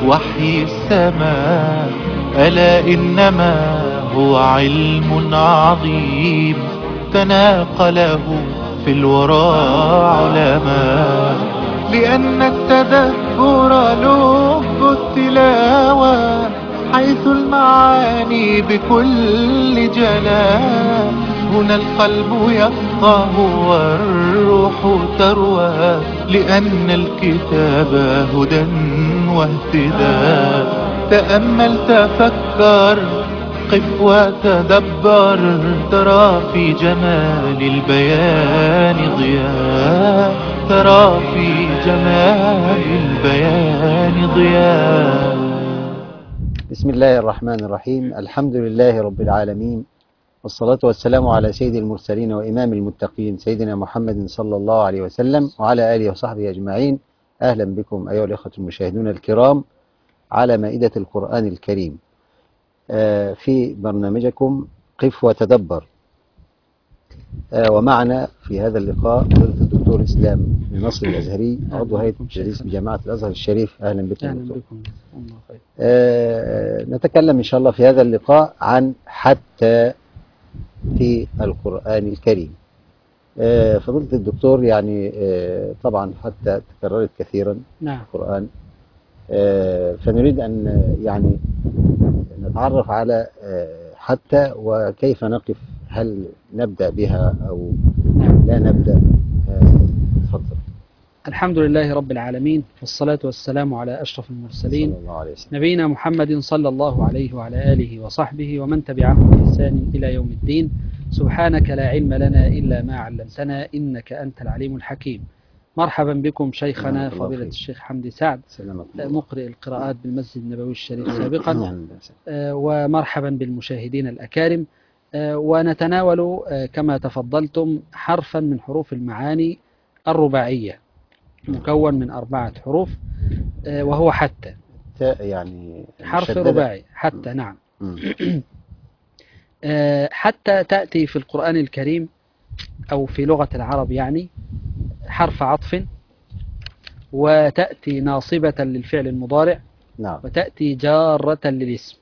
وحي السماء. ألا إنما هو علم عظيم تناقله في الورى علماء. لأن التدبر لب التلاوة، حيث المعاني بكل جلاء. هنا القلب يفقه والروح تروى، لأن الكتاب هدى واهتداء. تأمل تفكر قف وتدبر، ترى في جمال البيان ضياء. ترى في جمال البيان ضياء. بسم الله الرحمن الرحيم. الحمد لله رب العالمين، والصلاة والسلام على سيد المرسلين وإمام المتقين سيدنا محمد صلى الله عليه وسلم وعلى آله وصحبه أجمعين. أهلا بكم أيها الأخوة المشاهدون الكرام على مائدة القرآن الكريم في برنامجكم قف وتدبر. ومعنا في هذا اللقاء فضيلة الدكتور إسلام بن نصر الأزهري، عضو هيئة التدريس بجامعة الأزهر الشريف. أهلا بكم. أهلا بكم. الله خير. نتكلم إن شاء الله في هذا اللقاء عن حتى في القرآن الكريم. فضيلة الدكتور، يعني طبعا حتى تكررت كثيرا في القرآن، فنريد أن يعني نتعرف على حتى وكيف نقف، هل نبدأ بها أو لا نبدأ؟ تفضل. الحمد لله رب العالمين، والصلاة والسلام على أشرف المرسلين صلى الله عليه وسلم، نبينا محمد صلى الله عليه وعلى آله وصحبه ومن تبعهم بإحسان إلى يوم الدين. سبحانك لا علم لنا إلا ما علمتنا، إنك أنت العليم الحكيم. مرحبا بكم شيخنا فضيلة الشيخ حمدي سعد، مقرئ القراءات بالمسجد النبوي الشريف سابقا، ومرحبا بالمشاهدين الأكارم. ونتناول كما تفضلتم حرفا من حروف المعاني الرباعية، مكون من 4 حروف، وهو حتى، يعني حرف رباعي حتى. نعم. حتى تأتي في القرآن الكريم أو في لغة العرب يعني حرف عطف، وتأتي ناصبة للفعل المضارع، وتأتي جارة للاسم.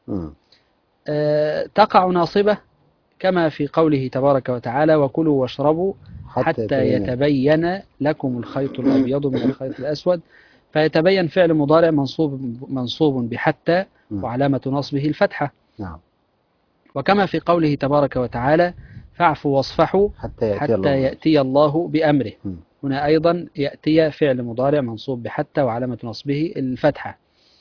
تقع ناصبة كما في قوله تبارك وتعالى: وكلوا واشربوا حتى يتبين لكم الخيط الأبيض من الخيط الأسود. فيتبين فعل مضارع منصوب بحتى، وعلامة نصبه الفتحة. وكما في قوله تبارك وتعالى: فاعفوا واصفحوا حتى يأتي الله بأمره. هنا أيضا يأتي فعل مضارع منصوب بحتى وعلامة نصبه الفتحة.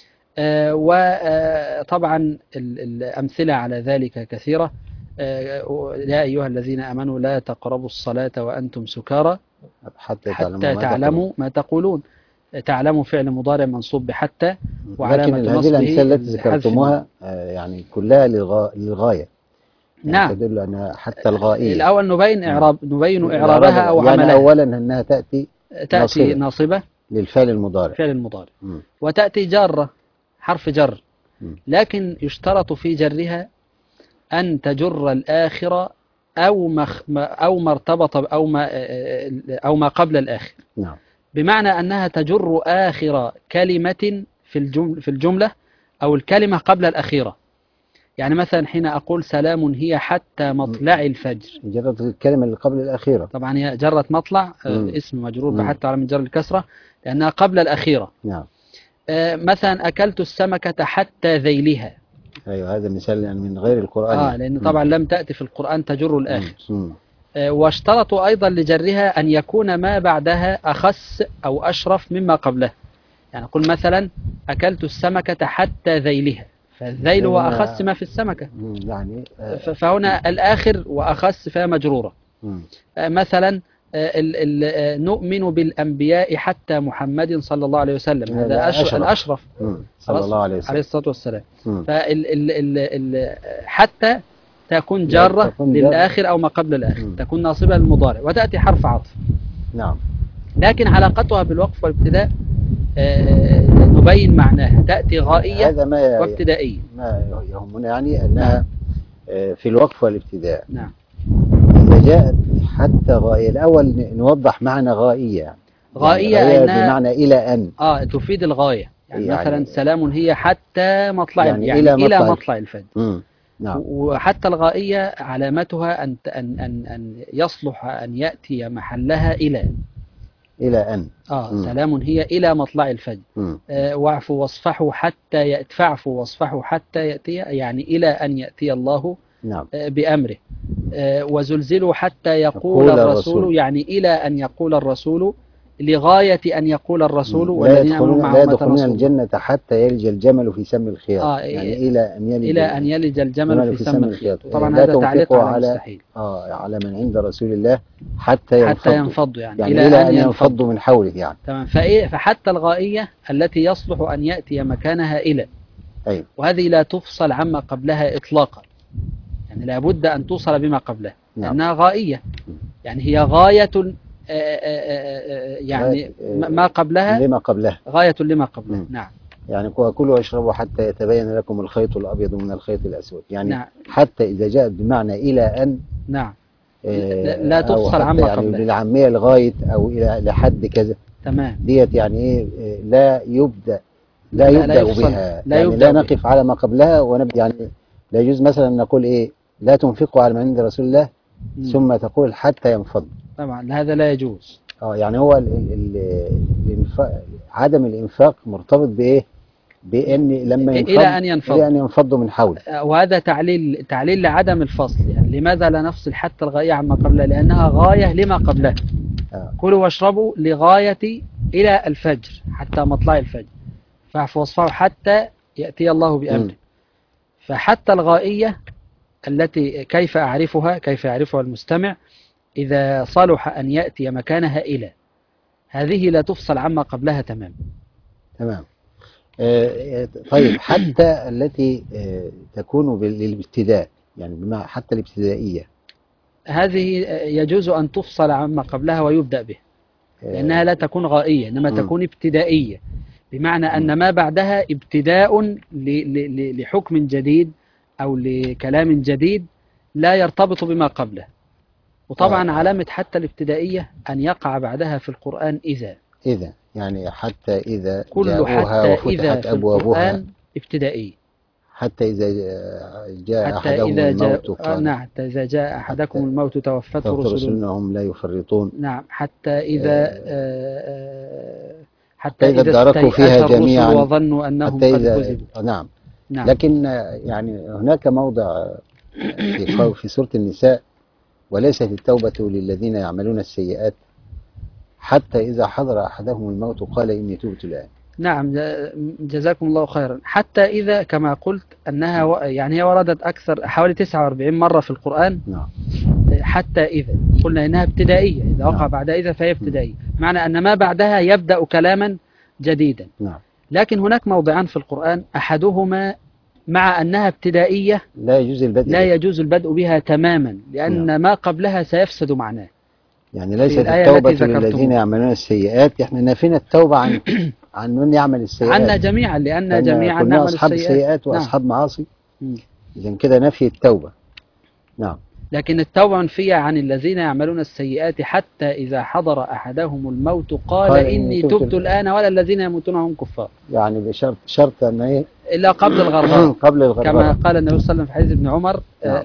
وطبعا الأمثلة على ذلك كثيرة. يا أيها الذين آمنوا لا تقربوا الصلاة وأنتم سكارى حتى تعلموا ما تقولون. تعلموا فعل مضارع منصوب بحتى وعلامة نصبه. هذه الأمثلة التي ذكرتموها يعني كلها للغاية، نعم، تدل أنها حتى الغائية. الأول نبين إعرابها أو عملها. يعني أولا أنها تأتي ناصبة للفعل المضارع، وتأتي جارة، حرف جر، لكن يشترط في جرها أن تجر الآخر أو ما ارتبط أو ما قبل الآخر. نعم. بمعنى أنها تجر آخر كلمة في الجملة أو الكلمة قبل الأخيرة. يعني مثلا حين أقول سلام هي حتى مطلع الفجر، جرت الكلمة اللي قبل الأخيرة. طبعا هي جرت مطلع، اسم مجرور بحتى على من جر الكسرة لأنها قبل الأخيرة. نعم. مثلا أكلت السمكة حتى ذيلها. أيوة، هذا مثال يعني من غير القرآن. لأن طبعا لم تأتي في القرآن تجر الآخر. واشترطوا أيضا لجرها أن يكون ما بعدها أخس أو أشرف مما قبله. يعني قل مثلا أكلت السمكة حتى ذيلها، فالذيل هو أخس ما في السمكة، يعني فهنا الآخر وأخس فهي مجرورة. مثلا نؤمن بالأنبياء حتى محمد صلى الله عليه وسلم، هذا الأشرف صلى الله عليه وسلم عليه الصلاة والسلام. حتى تكون جارة للآخر أو ما قبل الآخر، تكون ناصبة للمضارع، وتأتي حرف عطف. نعم. لكن علاقتها بالوقف والابتداء نبين معناها، تأتي غائية وابتدائية. ما يهمنا يعني أنها في الوقف والابتداء. نعم. إذا جاءت حتى غائية، الأول نوضح معنى غائية. غائية يعني أنها بمعنى إلى أن تفيد الغاية، يعني مثلا سلام هي حتى مطلع، يعني إلى مطلع الفجر. نعم. وحتى الغائية علامتها أن يصلح أن يأتي محلها إلى أن سلام هي إلى مطلع الفجر. واعفوا واصفحوا حتى فاعفوا واصفحوا حتى يأتي، يعني إلى أن يأتي الله نعم. بأمره. وزلزلوا حتى يقول الرسول، يعني إلى أن يقول الرسول، لغاية أن يقول الرسول والذين آمنوا معه لا يدخلون الجنة حتى يلج الجمل في سم الخياط. يعني إلى أن يلج الجمل في سم الخياط. طبعا هذا تعليق على مستحيل. على من عند رسول الله حتى ينفضوا، يعني إلى أن ينفضوا من حوله يعني. تمام. فحتى الغائية التي يصلح أن يأتي مكانها إلى، أيوة. وهذه لا تفصل عما قبلها إطلاقا، يعني لابد أن توصل بما قبلها. نعم. لأنها غائية، يعني هي غاية يعني ما قبلها لما قبلها، غاية لما قبلها. نعم. يعني كلوا واشربوا حتى يتبين لكم الخيط الأبيض من الخيط الأسود، يعني نعم. حتى إذا جاءت بمعنى إلى أن، نعم، لا تفصل عما يعني قبلها، للعامية لغاية أو إلى لحد كذا. تمام. ديت يعني إيه، لا يبدأ بها، يعني لا نقف على ما قبلها ونبدأ. يعني لا يجوز مثلا نقول إيه، لا تنفقوا على من عند رسول الله ثم تقول حتى ينفض. طبعا هذا لا يجوز. يعني هو عدم الإنفاق مرتبط بإيه؟ بأن لما ينفض إلى أن ينفضوا من حول. وهذا تعليل لعدم الفصل. يعني لماذا لا نفصل حتى الغاية عما قبلها؟ لأنها غاية لما قبلها. كلوا واشربوا لغاية إلى الفجر، حتى مطلع الفجر. فاعفوا واصفحوا حتى يأتي الله بأمره. فحتى الغائية التي كيف يعرفها المستمع؟ إذا صلح أن يأتي مكانها إلى، هذه لا تفصل عما قبلها. تمام. طيب حتى التي تكون للابتداء، يعني بما حتى الابتدائية، هذه يجوز أن تفصل عما قبلها ويبدأ به، لأنها لا تكون غائية إنما تكون ابتدائية، بمعنى أن ما بعدها ابتداء لحكم جديد أو لكلام جديد لا يرتبط بما قبله. وطبعا علامة حتى الابتدائية أن يقع بعدها في القرآن إذا يعني حتى إذا كل حتى إذا في القرآن ابتدائي. حتى إذا جاء أحدهم الموت نعم، حتى إذا جاء أحدكم الموت توفته رسلنا هم لا يفرطون. نعم، حتى إذا اداركوا فيها جميعا وظنوا أنهم قد كذبوا. نعم. لكن يعني هناك موضع في سورة النساء: وليست التوبة للذين يعملون السيئات حتى إذا حضر أحدهم الموت قال إني تبت الآن. نعم، جزاكم الله خيرا. حتى إذا كما قلت أنها يعني هي وردت أكثر، حوالي 49 مرة في القرآن. نعم. حتى إذا قلنا إنها ابتدائية، إذا وقع بعد إذا فهي ابتدائية، معنى أن ما بعدها يبدأ كلاما جديدا. نعم. لكن هناك موضعان في القرآن، أحدهما مع أنها ابتدائية لا يجوز البدء بها تماما، لأن ما قبلها سيفسد معناه. يعني ليست التوبة للذين يعملون السيئات، احنا نافينا التوبة عن من يعمل السيئات، عنا جميعا، لأن جميعا نعمل أصحاب السيئات وأصحاب معاصي. إذن كده نفي التوبة. نعم. لكن التوبة منفية عن الذين يعملون السيئات حتى إذا حضر أحدهم الموت قال إني تبت الآن ولا الذين يموتون هم كفار. يعني بشرط أن إيه؟ إلا قبل الغرغرة. قبل الغرغرة، كما قال النبي صلى الله عليه وسلم في حديث ابن عمر.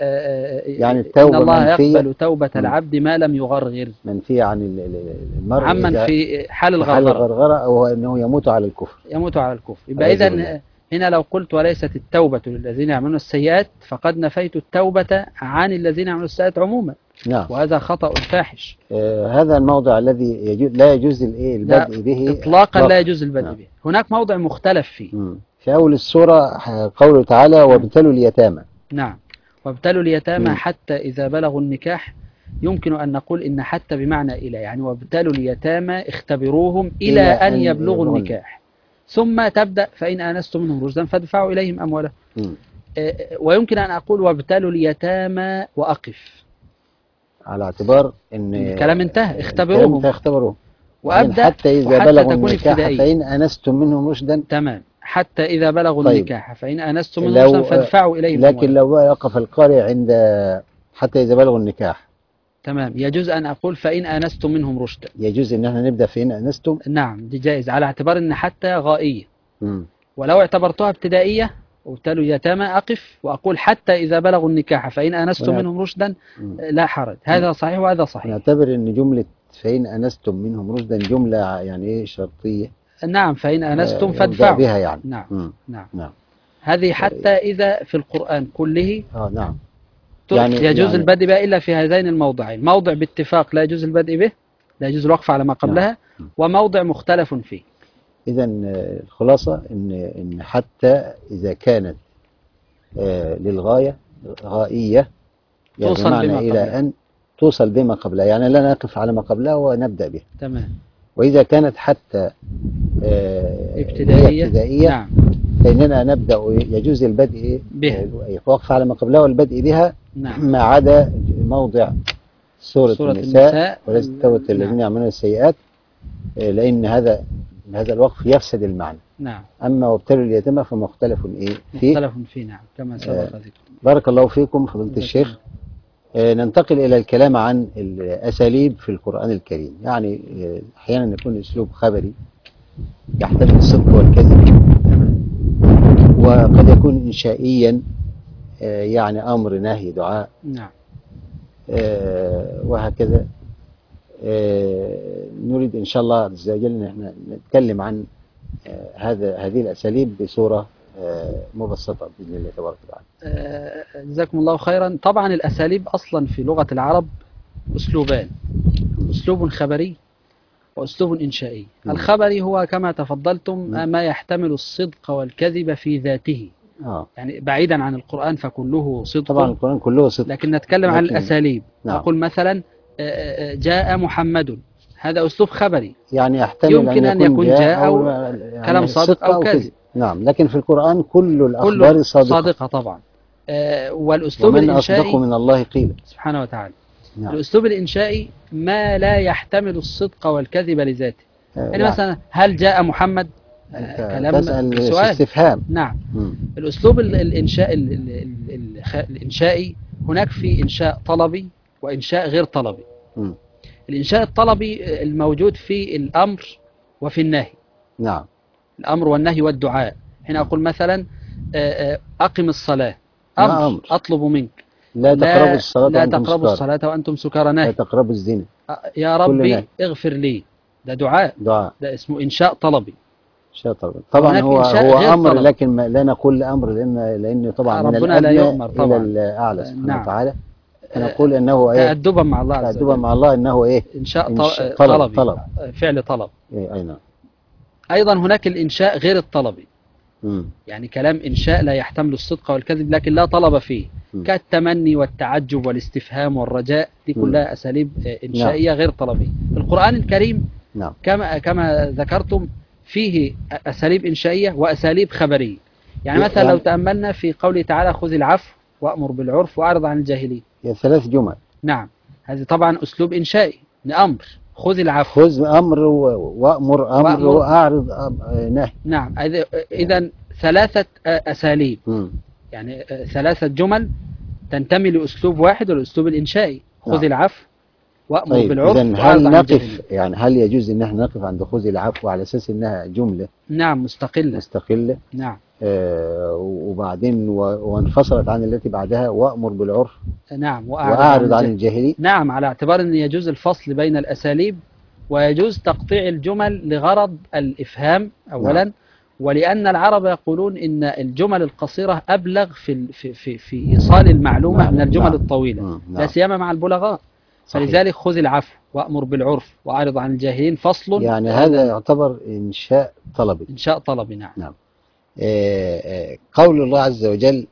يعني التوبة إن الله منفية، يقبل توبة العبد ما لم يغرغر. منفية عن المرء عمن في حال الغرغرة أو أنه يموت على الكفر. يبقى إذن هنا لو قلت وليست التوبة للذين يعملون السيئات فقد نفيت التوبة عن الذين يعملون السيئات عموما. نعم. وهذا خطأ فاحش. هذا الموضع الذي لا يجوز البدء به إطلاقا، لا يجوز البدء به. هناك موضع مختلف فيه في أول السورة، قوله تعالى: وابتلوا اليتامى. نعم، وابتلوا اليتامى حتى إذا بلغوا النكاح. يمكن أن نقول إن حتى بمعنى إلى، يعني وابتلوا اليتامى اختبروهم إلى أن يبلغوا النكاح، ثم تبدأ فإن آنستم منهم رشدا فادفعوا إليهم أموالهم. ويمكن أن أقول وابتلوا اليتامى وأقف، على اعتبار أن الكلام انتهى، اختبروهم وأبدأ حتى إذا بلغوا النكاح فإن آنستم منهم رشدا. تمام، حتى إذا بلغوا النكاح فإن آنستم منهم رشدا فادفعوا إليهم أموالهم. لكن لو وقف القارئ عند حتى إذا بلغوا النكاح، تمام، يجوز أن أقول فإن آنستم منهم رشدا. يجوز أن احنا نبدأ فإن آنستم. نعم، دي جائز على اعتبار أن حتى غائية. مم. ولو اعتبرتها ابتدائية وابتلوا اليتامى أقف وأقول حتى إذا بلغوا النكاح فإن آنستم ونعت- منهم رشدا مم. لا حرج. هذا صحيح وهذا صحيح. نعتبر ان جملة فإن أنستم منهم رشدا جملة يعني ايه شرطية. نعم، فإن آنستم يبدأ فادفعوا. بها يعني. نعم. مم. نعم. نعم. هذه حتى إذا في القرآن كله نعم. يجوز البدء بها إلا في هذين الموضعين: موضع باتفاق لا يجوز البدء به، لا يجوز الوقف على ما قبلها، نعم. وموضع مختلف فيه. إذا الخلاصة إن حتى إذا كانت للغاية غائية، يعني توصل بمعنى بما إلى قبلها. أن توصل بما قبلها، يعني لا نقف على ما قبلها ونبدأ بها. تمام. وإذا كانت حتى ابتدائية نعم. فإننا نبدأ يجوز البدء بها. وقف على ما قبلها والبدء بها. نعم. ما عدا موضع سورة النساء ولا استوت الذين نعم. يعملون السيئات، لأن هذا الوقف يفسد المعنى. نعم. أما وابتلوا اليتامى فمختلف فيه. مختلف فيه. نعم، كما سبق ذكر. بارك الله فيكم فضيلة الشيخ. ننتقل إلى الكلام عن الأساليب في القرآن الكريم. يعني أحيانا يكون أسلوب خبري يحتمل الصدق والكذب، وقد يكون إنشائيا، يعني أمر نهي دعاء. نعم. وهكذا. نريد إن شاء الله عز وجل أن احنا نتكلم عن هذه الأساليب بصورة مبسطة بإذن الله تبارك وتعالى. جزاكم الله خيرا. طبعا الأساليب أصلا في لغة العرب أسلوبان: أسلوب خبري وأسلوب إنشائي. الخبري هو كما تفضلتم ما يحتمل الصدق والكذب في ذاته، يعني بعيدا عن القرآن فكله صدق. طبعا القرآن كله صدق، لكن نتكلم عن الأساليب. نعم. أقول مثلا جاء محمد، هذا أسلوب خبري، يعني يحتمل يمكن أن يكون جاء أو يعني كلام صادق أو كذب. نعم. لكن في القرآن كل الأخبار صادقة طبعا. والأسلوب ومن الإنشائي أصدق من الله قيل سبحانه وتعالى. نعم. الأسلوب الإنشائي ما لا يحتمل الصدق والكذب لذاته. يعني مثلا هل جاء محمد؟ كلام سؤال استفهام. نعم. الأسلوب الإنشائي هناك في إنشاء طلبي وإنشاء غير طلبي. الإنشاء الطلبي الموجود في الأمر وفي النهي. نعم. الأمر والنهي والدعاء. هنا أقول مثلا أقم الصلاة، أمر أطلب منك لا تقربوا الصلاة وأنتم سكارى، نهي لا تقربوا الزنا، يا ربي اغفر لي، ده دعاء. ده اسمه إنشاء طلبي. طبعا هو أمر طلب. لكن لا نقول أمر لأن طبعا من الأدنى إلى الأعلى سبحانه وتعالى. فنقول أنه تأدبا مع الله عز وجل. تأدبا مع الله أنه إنشاء طلب. فعل طلب. أي نعم. أيضا هناك الإنشاء غير الطلبي. يعني كلام إنشاء لا يحتمل الصدق والكذب لكن لا طلب فيه، كالتمني والتعجب والاستفهام والرجاء، دي كلها أساليب إنشائية غير طلبية. القرآن الكريم كما ذكرتم فيه أساليب إنشائية وأساليب خبرية. يعني مثلا لو تأملنا في قوله تعالى خذ العفو وأمر بالعرف وأعرض عن الجاهلين، 3 جمل. نعم. هذه طبعا أسلوب إنشائي، أمر، خذ العفو، خذ أمر وأمر أمر وأعرض نهي. نعم. إذن 3 أساليب، يعني 3 جمل تنتمي لأسلوب واحد والأسلوب الإنشائي. خذ العفو وأمر بالعرف هل نقف، يعني هل يجوز ان احنا نقف عند خذ العفو على اساس انها جملة نعم مستقلة نعم وبعدين وانفصلت عن التي بعدها وأمر بالعرف نعم وأعرض عن الجاهلين؟ نعم، على اعتبار ان يجوز الفصل بين الأساليب ويجوز تقطيع الجمل لغرض الإفهام أولا. نعم. ولأن العرب يقولون إن الجمل القصيرة أبلغ في إيصال المعلومة. نعم. من الجمل الطويلة. نعم. لا سيما مع البلغاء. فلذلك خذ العفو وأمر بالعرف وأعرض عن الجاهلين فصل. يعني هذا يعتبر إنشاء طلبي. إنشاء طلبي. نعم. نعم. قول الله عز وجل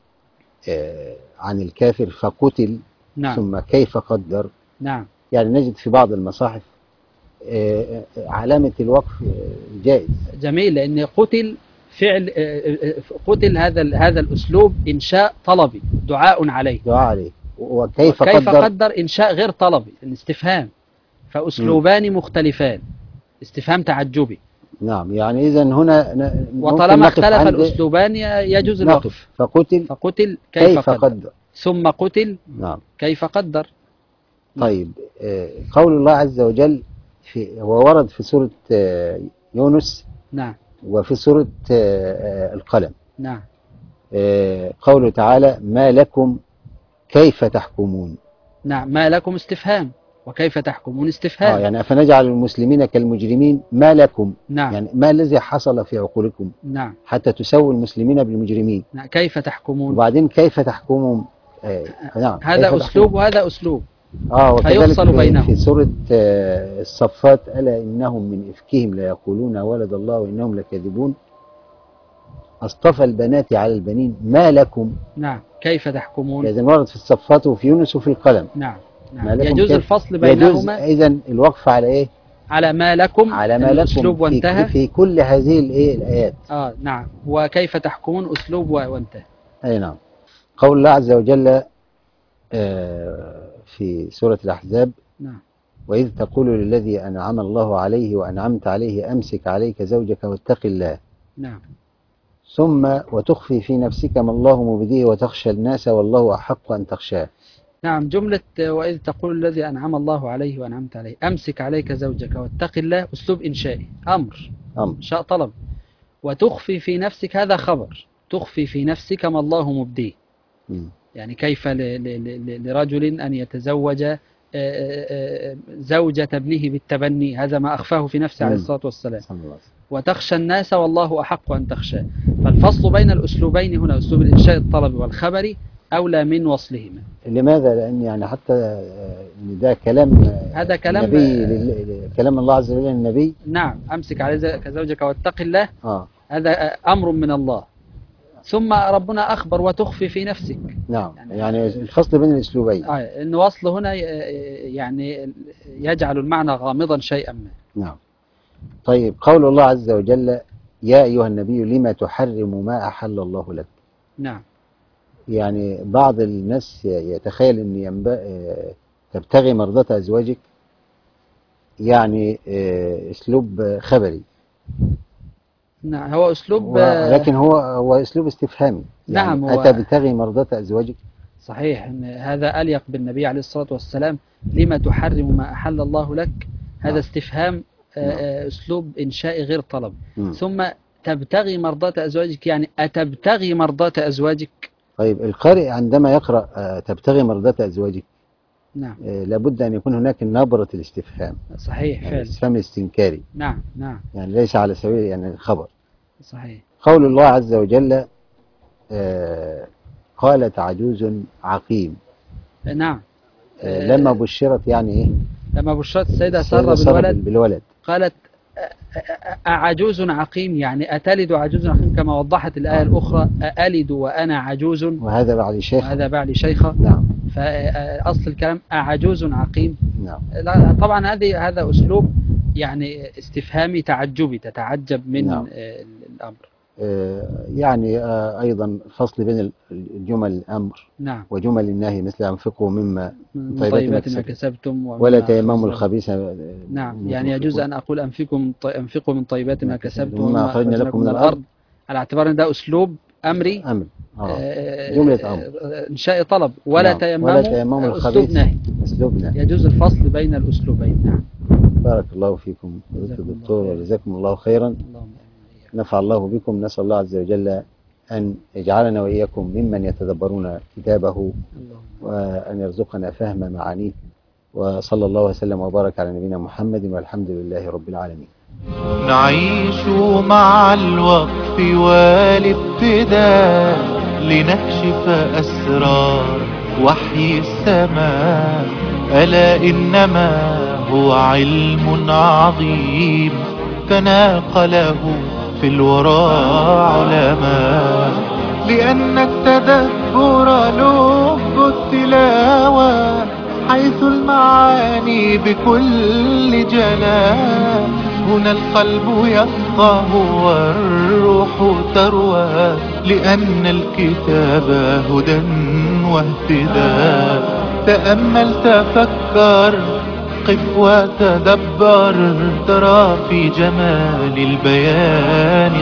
عن الكافر فقتل. نعم. ثم كيف قدر. نعم. يعني نجد في بعض المصاحف علامة الوقف جائز. جميل، لأن قتل فعل قتل هذا الأسلوب إنشاء طلبي، دعاء عليه. وكيف قدر إنشاء غير طلبي، الاستفهام. فأسلوبان مختلفان، استفهام تعجبي. نعم. يعني إذن هنا وطالما اختلف الأسلوبان يجوز الوقف. فقتل كيف قدر. ثم قتل. نعم. كيف قدر. طيب قول الله عز وجل هو ورد في سورة يونس. نعم. وفي سورة القلم. نعم. قوله تعالى ما لكم كيف تحكمون. نعم، ما لكم استفهام، وكيف تحكمون استفهام. يعني أفنجعل المسلمين كالمجرمين ما لكم. نعم. يعني ما الذي حصل في عقولكم نعم. حتى تسووا المسلمين بالمجرمين. نعم. كيف تحكمون. وبعدين كيف تحكمون. نعم. هذا أسلوب وهذا أسلوب. وكذلك فيفصل بينهم. في سورة الصفات ألا إنهم من إفكهم ليقولون ولد الله وإنهم لكاذبون أصطفى البنات على البنين ما لكم. نعم. كيف تحكمون. إذن ورد في الصفات وفي يونس وفي القلم. نعم. نعم. يجوز الفصل بينهما. يجوز إذن الوقف على إيه؟ على ما لكم. على ما أسلوب لكم وانتهى. في كل هذه الآيات. نعم. وكيف تحكمون أسلوب وانتهى. أي نعم. قول الله عز وجل في سورة الأحزاب. نعم. وإذ تقول للذي أنعم الله عليه وأنعمت عليه أمسك عليك زوجك واتق الله. نعم. ثم وتخفي في نفسك ما الله مبديه وتخشى الناس والله أحق أن تخشاه. نعم. جملة وإذ تقول الذي أنعم الله عليه وأنعمت عليه أمسك عليك زوجك واتق الله أسلوب إنشائي، أمر شاء طلب. وتخفي في نفسك هذا خبر، تخفي في نفسك ما الله مبديه. يعني كيف لرجل أن يتزوج زوجة ابنه بالتبني، هذا ما أخفاه في نفسه عليه الصلاة والسلام. وتخشى الناس والله أحق أن تخشاه. فالفصل بين الأسلوبين هنا أسلوب الإنشاء الطلبي والخبري أولى من وصلهما. لماذا؟ لأن يعني حتى ده كلام، هذا كلام النبي، كلام الله عز وجل النبي. نعم. أمسك على زوجك واتق الله. هذا أمر من الله. ثم ربنا أخبر وتخفي في نفسك. نعم. يعني الفصل بين الأسلوبين. إن وصل هنا يعني يجعل المعنى غامضا شيئا ما. نعم. طيب قول الله عز وجل يا أيها النبي لما تحرم ما أحل الله لك. نعم. يعني بعض الناس يتخيل أن تبتغي مرضاة أزواجك يعني أسلوب خبري. نعم. هو أسلوب لكن هو أسلوب استفهامي. يعني نعم. أتبتغي مرضاة أزواجك. صحيح. إن هذا أليق بالنبي عليه الصلاة والسلام. لما تحرم ما أحل الله لك. هذا استفهام أسلوب إنشائي غير طلب. ثم تبتغي مرضاة أزواجك يعني أتبتغي مرضاة أزواجك. طيب القارئ عندما يقرأ تبتغي مرضاة أزواجك. نعم. لابد أن يكون هناك نبرة الاستفهام. صحيح. يعني الاستفهام الاستنكاري. نعم. نعم. يعني ليس على سبيل يعني الخبر. صحيح. قول الله عز وجل قالت عجوز عقيم. نعم. لما بشرت يعني إيه؟ لما بشرت السيدة سارة بالولد قالت أعجوز عقيم يعني أتلد عجوز عقيم كما وضحت الآية الأخرى أألد وأنا عجوز وهذا بعلي شيخة. نعم. فأصل الكلام أعجوز عقيم. نعم. طبعا هذا أسلوب يعني استفهامي تعجبي، تتعجب من الأمر. يعني أيضا فصل بين الجمل الأمر. نعم. وجمل النهي مثل أنفقوا مما طيبات ما كسبتم ولا تيمموا الخبيث. نعم. يعني يجوز أن أقول أنفقوا من طيبات ما كسبتم وما أخرجنا لكم من الأرض على اعتبار أن ده أسلوب أمري. جملة أمر إنشاء طلب. ولا تيمموا الخبيث أسلوب نهي. يجوز الفصل بين الأسلوبين. نعم. بارك الله فيكم دكتور وجزاكم الله خيرا. نفع الله بكم. نسأل الله عز وجل أن يجعلنا وإياكم ممن يتدبرون كتابه وأن يرزقنا فهم معانيه. وصلى الله وسلم وبارك على نبينا محمد والحمد لله رب العالمين. نعيش مع الوقف والابتداء لنكشف أسرار وحي السماء. ألا إنما هو علم عظيم تناقله في الورى علماء. لأن التدبر لب التلاوة حيث المعاني بكل جلاء. هنا القلب يفقه والروح تروى لأن الكتاب هدى واهتداء. تأمل تفكر قف وتدبر ترى في جمال البيان